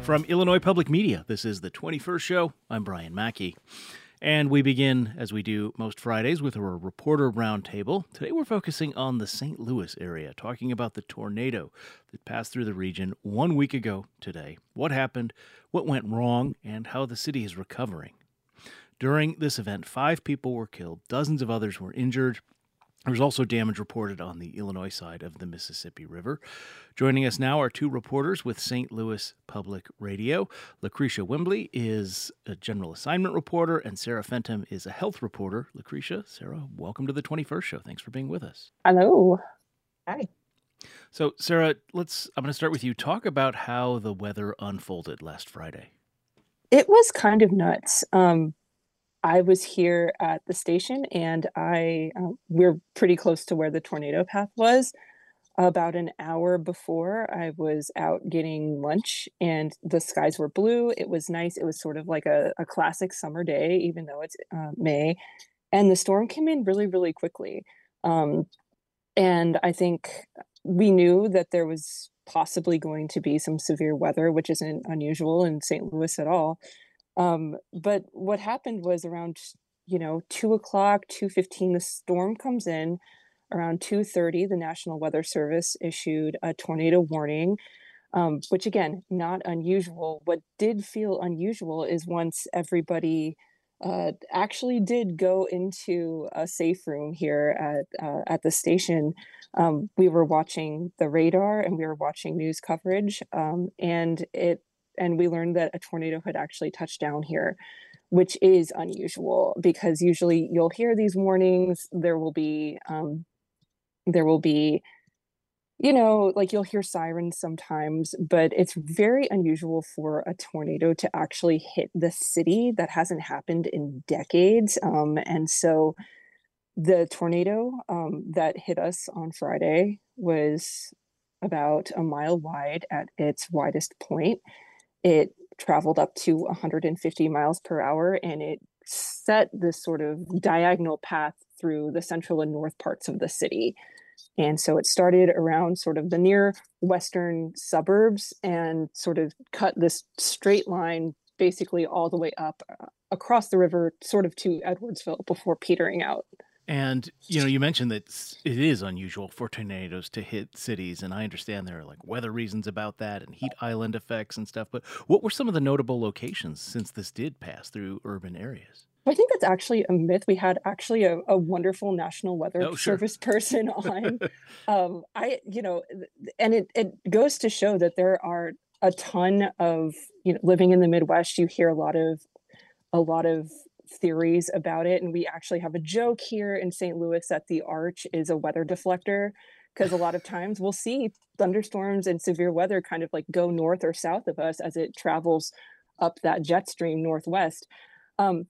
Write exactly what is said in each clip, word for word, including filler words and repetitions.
From Illinois Public Media, this is the twenty-first Show. I'm Brian Mackey. And we begin, as we do most Fridays, with a reporter roundtable. Today we're focusing on the Saint Louis area, talking about the tornado that passed through the region one week ago today. What happened, what went wrong, and how the city is recovering. During this event, five people were killed, dozens of others were injured. There was also damage reported on the Illinois side of the Mississippi River. Joining us now are two reporters with Saint Louis Public Radio. Lucretia Wimbley is a general assignment reporter, and Sarah Fenton is a health reporter. Lucretia, Sarah, welcome to the twenty-first Show. Thanks for being with us. Hello. Hi. So, Sarah, let's. I'm going to start with you. Talk about how the weather unfolded last Friday. It was kind of nuts. Um, I was here at the station, and I uh, we're pretty close to where the tornado path was. About an hour before, I was out getting lunch, and the skies were blue. It was nice. It was sort of like a, a classic summer day, even though it's uh, May. And the storm came in really, really quickly. Um, and I think we knew that there was possibly going to be some severe weather, which isn't unusual in Saint Louis at all. Um, but what happened was around, you know, two o'clock, two fifteen, the storm comes in. Around two thirty, the National Weather Service issued a tornado warning, um, which again, not unusual. What did feel unusual is once everybody uh, actually did go into a safe room here at uh, at the station. Um, we were watching the radar and we were watching news coverage, um, and it and we learned that a tornado had actually touched down here, which is unusual because usually you'll hear these warnings. There will be um, there will be, you know, like you'll hear sirens sometimes, but it's very unusual for a tornado to actually hit the city. That hasn't happened in decades. Um, and so the tornado um, that hit us on Friday was about a mile wide at its widest point. It traveled up to one hundred fifty miles per hour, and it set this sort of diagonal path through the central and north parts of the city. And so it started around sort of the near western suburbs and sort of cut this straight line basically all the way up uh, across the river, sort of to Edwardsville before petering out. And, you know, you mentioned that it is unusual for tornadoes to hit cities, and I understand there are like weather reasons about that and heat island effects and stuff, but what were some of the notable locations since this did pass through urban areas? I think that's actually a myth. We had actually a, a wonderful National Weather Oh, sure. Service person on. um, I, you know, and it, it goes to show that there are a ton of, you know, living in the Midwest, you hear a lot of, a lot of theories about it. And we actually have a joke here in Saint Louis that the arch is a weather deflector, because a lot of times we'll see thunderstorms and severe weather kind of like go north or south of us as it travels up that jet stream northwest. Um,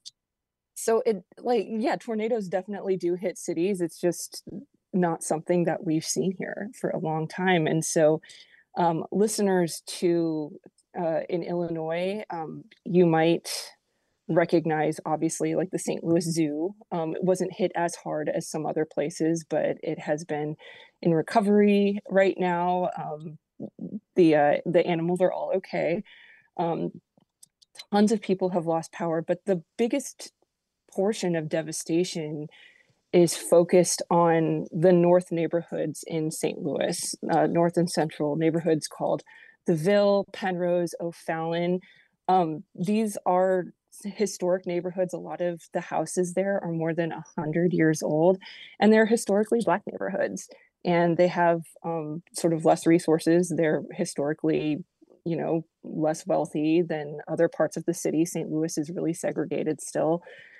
So it like, yeah, tornadoes definitely do hit cities. It's just not something that we've seen here for a long time. And so um, listeners to uh, in Illinois, um, you might recognize obviously like the Saint Louis Zoo. Um, it wasn't hit as hard as some other places, but it has been in recovery right now. Um, the uh, the animals are all okay. Um, tons of people have lost power, but the biggest portion of devastation is focused on the north neighborhoods in Saint Louis, uh, north and central neighborhoods called the Ville, Penrose, O'Fallon. Um, these are historic neighborhoods. A lot of the houses there are more than one hundred years old, and they're historically Black neighborhoods. And they have um, sort of less resources. They're historically, you know, less wealthy than other parts of the city. Saint Louis is really segregated still.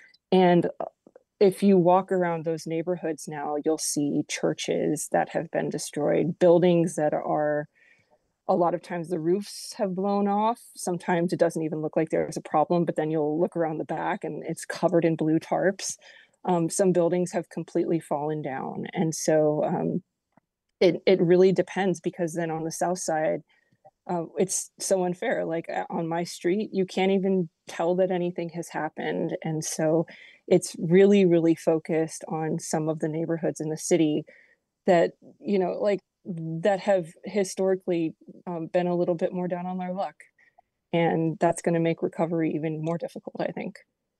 And if you walk around those neighborhoods now, you'll see churches that have been destroyed, buildings that are, a lot of times the roofs have blown off. Sometimes it doesn't even look like there's a problem, but then you'll look around the back and it's covered in blue tarps. Um, some buildings have completely fallen down. And so um, it, it really depends, because then on the south side, uh, it's so unfair. Like on my street, you can't even tell that anything has happened. And so it's really, really focused on some of the neighborhoods in the city that, you know, like that have historically um, been a little bit more down on their luck. and that's going to make recovery even more difficult, I think.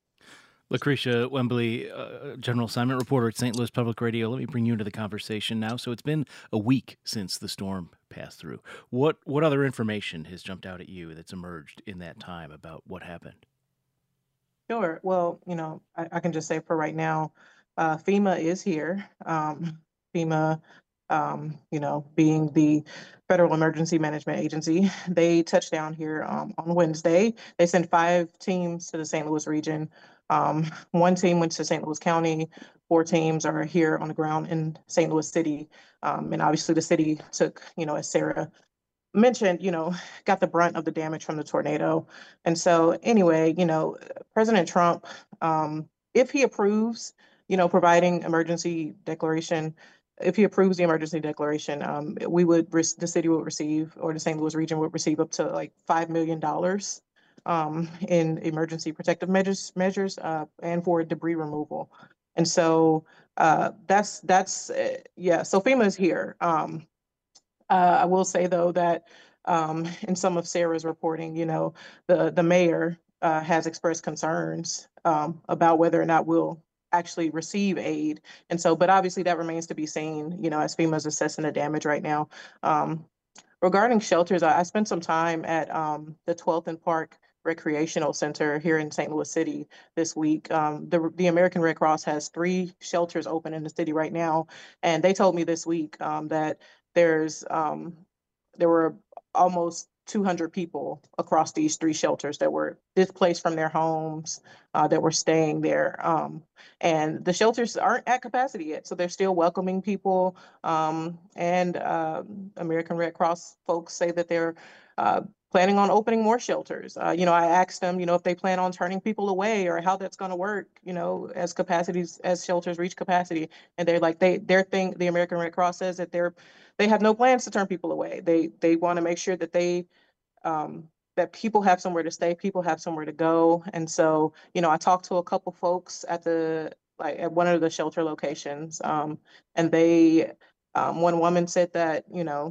Lucretia Wembley, uh, General Assignment Reporter at Saint Louis Public Radio. Let me bring you into the conversation now. So it's been a week since the storm passed through. What what other information has jumped out at you that's emerged in that time about what happened? Sure. Well, you know, I, I can just say for right now, uh, FEMA is here. Um, FEMA, um, you know, being the Federal Emergency Management Agency, they touched down here um, on Wednesday. They sent five teams to the Saint Louis region. Um, one team went to Saint Louis County. Four teams are here on the ground in Saint Louis City. Um, and obviously the city took, you know, as Sarah mentioned, you know, got the brunt of the damage from the tornado. And so anyway, you know, President Trump, um, if he approves, you know, providing emergency declaration, if he approves the emergency declaration, um, we would, the city would receive, or the Saint Louis region would receive up to like five million dollars um, in emergency protective measures, measures uh, and for debris removal. And so uh, that's, that's, uh, yeah, so FEMA is here. Um, uh, I will say though that um, in some of Sarah's reporting, you know, the the mayor uh, has expressed concerns um, about whether or not we'll actually receive aid, and so, but obviously that remains to be seen. You know, as FEMA is assessing the damage right now. Um, regarding shelters, I, I spent some time at um, the twelfth and Park Recreational Center here in Saint Louis City this week. Um, the the American Red Cross has three shelters open in the city right now, and they told me this week um, that there's um, there were almost two hundred people across these three shelters that were displaced from their homes, uh, that were staying there. Um, and the shelters aren't at capacity yet, so they're still welcoming people. Um, and uh, American Red Cross folks say that they're uh, planning on opening more shelters. Uh, you know, I asked them, you know, if they plan on turning people away or how that's going to work, you know, as capacities, as shelters reach capacity. And they're like, they, their thing, the American Red Cross says that they're, they have no plans to turn people away. They, they want to make sure that they, um, that people have somewhere to stay, people have somewhere to go. And so, you know, I talked to a couple folks at the, like at one of the shelter locations, um, and they, um, one woman said that, you know,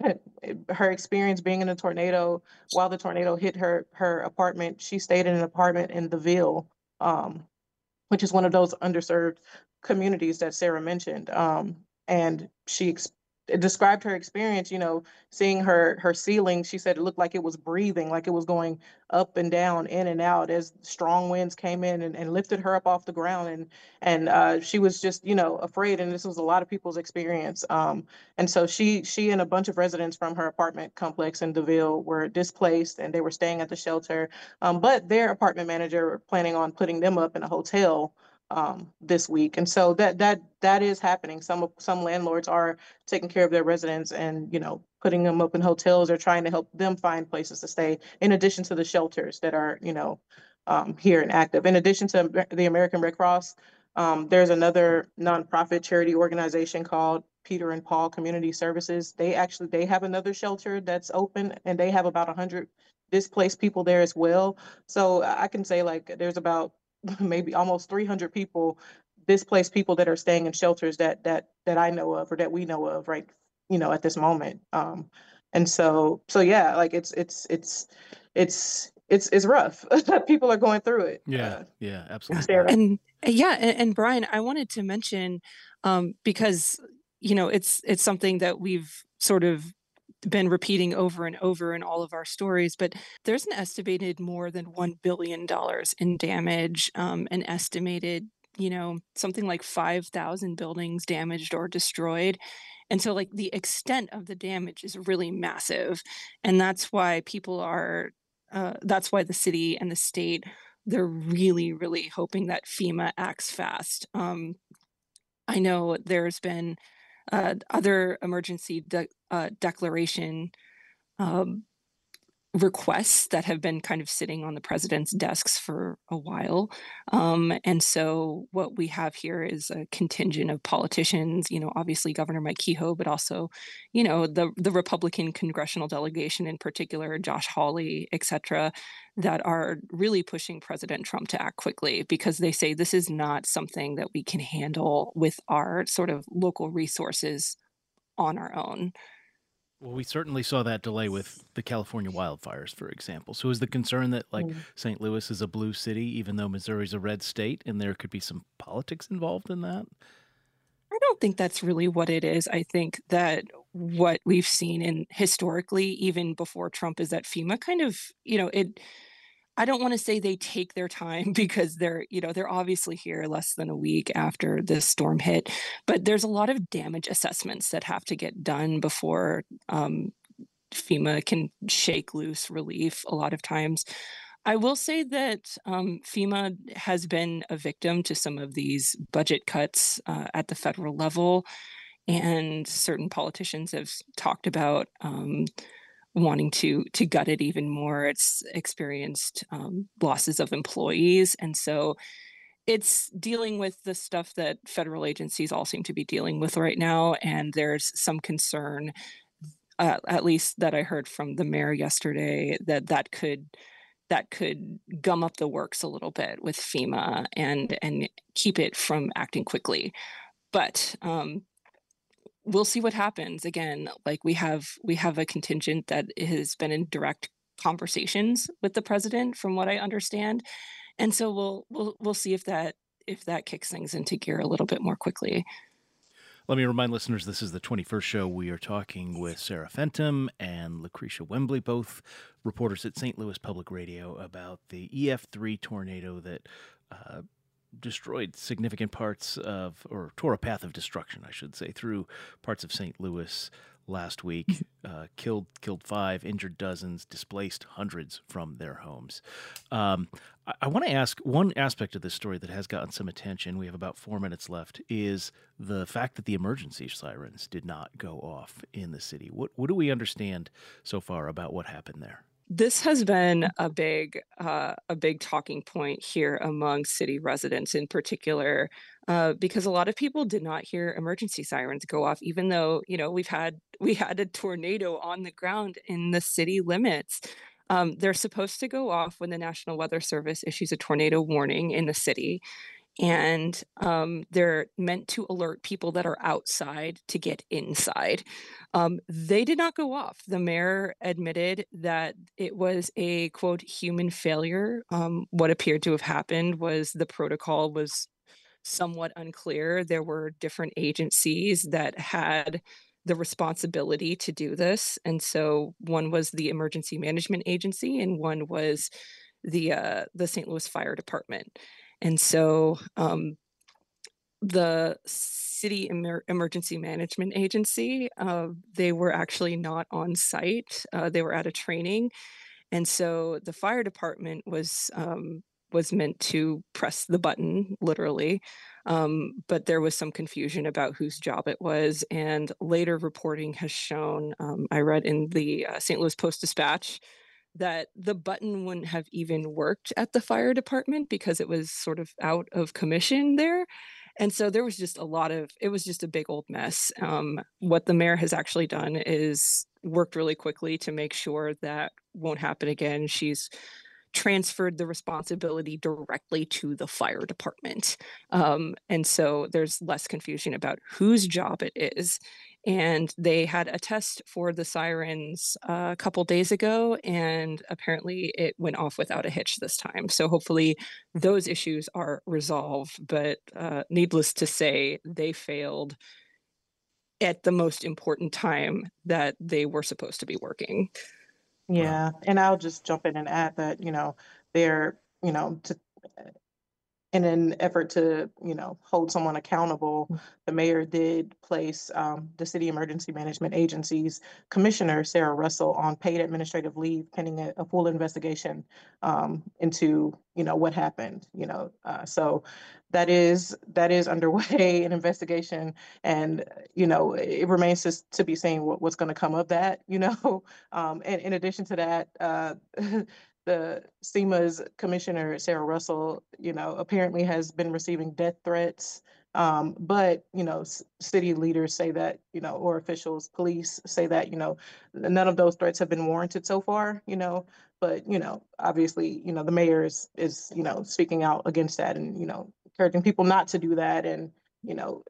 her experience being in a tornado, while the tornado hit her, her apartment, she stayed in an apartment in the Ville, um, which is one of those underserved communities that Sarah mentioned. Um, and she ex- described her experience, you know, seeing her her ceiling. She said it looked like it was breathing, like it was going up and down, in and out as strong winds came in and, and lifted her up off the ground. And and uh, she was just, you know, afraid. And this was a lot of people's experience. Um, and so she she and a bunch of residents from her apartment complex in DeVille were displaced, and they were staying at the shelter. Um, but their apartment manager were planning on putting them up in a hotel um, this week. And so that that that is happening. Some some landlords are taking care of their residents and, you know, putting them up in hotels or trying to help them find places to stay, in addition to the shelters that are, you know, um, here and active. In addition to the American Red Cross, um, there's another nonprofit charity organization called Peter and Paul Community Services. They actually, they have another shelter that's open, and they have about one hundred displaced people there as well. So I can say like there's about maybe almost three hundred people, displaced people that are staying in shelters that that that I know of or that we know of, right, you know, at this moment. Um, and so so yeah, like it's it's it's it's it's it's rough. People are going through it. Yeah, Uh, yeah, absolutely. Sarah. And yeah, and, and Brian, I wanted to mention um, because you know it's it's something that we've sort of been repeating over and over in all of our stories, but there's an estimated more than one billion dollars in damage, um, an estimated, you know, something like five thousand buildings damaged or destroyed. And so, like, the extent of the damage is really massive. And that's why people are, uh, that's why the city and the state, they're really, really hoping that FEMA acts fast. Um, I know there's been uh, other emergency de- uh, declaration um, requests that have been kind of sitting on the president's desks for a while. Um, and so what we have here is a contingent of politicians, you know, obviously Governor Mike Kehoe, but also, you know, the, the Republican congressional delegation in particular, Josh Hawley, et cetera, that are really pushing President Trump to act quickly because they say this is not something that we can handle with our sort of local resources on our own. Well, we certainly saw that delay with the California wildfires, for example. So is the concern that, like, Mm. Saint Louis is a blue city, even though Missouri's a red state, and there could be some politics involved in that? I don't think that's really what it is. I think that what we've seen in historically, even before Trump, is that FEMA kind of, you know, it I don't wanna say they take their time because they're, you know, they're obviously here less than a week after this storm hit, but there's a lot of damage assessments that have to get done before, um, FEMA can shake loose relief a lot of times. I will say that, um, FEMA has been a victim to some of these budget cuts, uh, at the federal level, and certain politicians have s talked about, um, wanting to to gut it even more. It's experienced, um, losses of employees, and so it's dealing with the stuff that federal agencies all seem to be dealing with right now, and there's some concern, uh, at least that I heard from the mayor yesterday, that that could that could gum up the works a little bit with FEMA and and keep it from acting quickly. But, um, we'll see what happens. Again, like, we have we have a contingent that has been in direct conversations with the president, from what I understand, and so we'll we'll we'll see if that if that kicks things into gear a little bit more quickly. Let me remind listeners this is the twenty-first show. We are talking with Sarah Fenton and Lucretia Wembley, both reporters at Saint Louis Public Radio, about the E F three tornado that uh, destroyed significant parts of, or tore a path of destruction, I should say, through parts of Saint Louis last week. Uh, killed killed five, injured dozens, displaced hundreds from their homes. Um, I, I want to ask one aspect of this story that has gotten some attention. We have about four minutes left. Is the fact that the emergency sirens did not go off in the city. What what do we understand so far about what happened there? This has been a big, uh, a big talking point here among city residents in particular, uh, because a lot of people did not hear emergency sirens go off, even though, you know, we've had we had a tornado on the ground in the city limits. Um, they're supposed to go off when the National Weather Service issues a tornado warning in the city, and um, they're meant to alert people that are outside to get inside. Um, they did not go off. The mayor admitted that it was a quote human failure. Um, what appeared to have happened was the protocol was somewhat unclear. There were different agencies that had the responsibility to do this, and so one was the Emergency Management Agency, and one was the uh, the Saint Louis Fire Department. And so um, the City Emer- Emergency Management Agency, uh, they were actually not on site. Uh, they were at a training, and so the fire department was um, was meant to press the button, literally. Um, but there was some confusion about whose job it was, and later reporting has shown. Um, I read in the uh, Saint Louis Post Dispatch that the button wouldn't have even worked at the fire department because it was sort of out of commission there. And so there was just a lot of it was just a big old mess. Um, what the mayor has actually done is worked really quickly to make sure that won't happen again. She's transferred the responsibility directly to the fire department. Um, and so there's less confusion about whose job it is. And they had a test for the sirens uh, a couple days ago, and apparently it went off without a hitch this time. So hopefully those issues are resolved. But uh, needless to say, they failed at the most important time that they were supposed to be working. Wow. Yeah, and I'll just jump in and add that, you know, they're, you know, to in an effort to, you know, hold someone accountable, the mayor did place um, the city emergency management agency's commissioner, Sarah Russell, on paid administrative leave pending a, a full investigation um, into, you know, what happened, you know. Uh, so that is that is underway, an investigation, and, you know, it remains to, to be seen what, what's going to come of that, you know. Um, and in addition to that, uh, the SEMA's commissioner, Sarah Russell, you know, apparently has been receiving death threats. Um, but, you know, s- city leaders say that, you know, or officials, police say that, you know, none of those threats have been warranted so far, you know, but, you know, obviously, you know, the mayor is, is, you know, speaking out against that and, you know, encouraging people not to do that and, you know,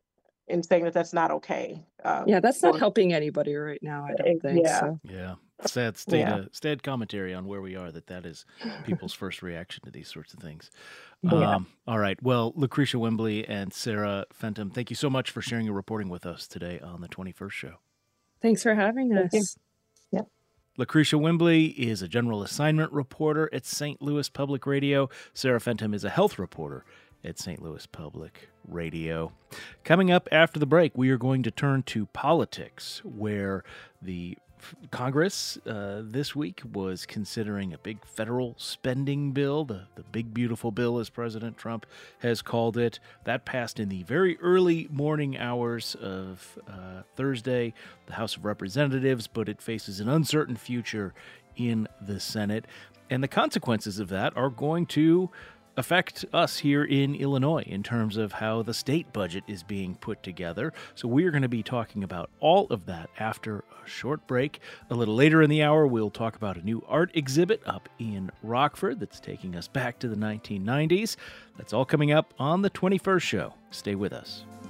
and saying that that's not okay. Uh, Yeah, that's not for- helping anybody right now, I Eh, don't think yeah. so. Yeah. Sad state, Yeah. uh, sad commentary on where we are, that that is people's first reaction to these sorts of things. Yeah. Um, all right. Well, Lucretia Wembley and Sarah Fenton, thank you so much for sharing your reporting with us today on the twenty-first show. Thanks for having Thank you. us. Lucretia Wembley is a general assignment reporter at Saint Louis Public Radio. Sarah Fenton is a health reporter at Saint Louis Public Radio. Coming up after the break, we are going to turn to politics, where the Congress uh, this week was considering a big federal spending bill, the, the big beautiful bill, as President Trump has called it. That passed in the very early morning hours of uh, Thursday, the House of Representatives, but it faces an uncertain future in the Senate. And the consequences of that are going to affect us here in Illinois in terms of how the state budget is being put together. So we're going to be talking about all of that after a short break. A little later in the hour, we'll talk about a new art exhibit up in Rockford that's taking us back to the nineteen nineties. That's all coming up on the twenty-first show. Stay with us.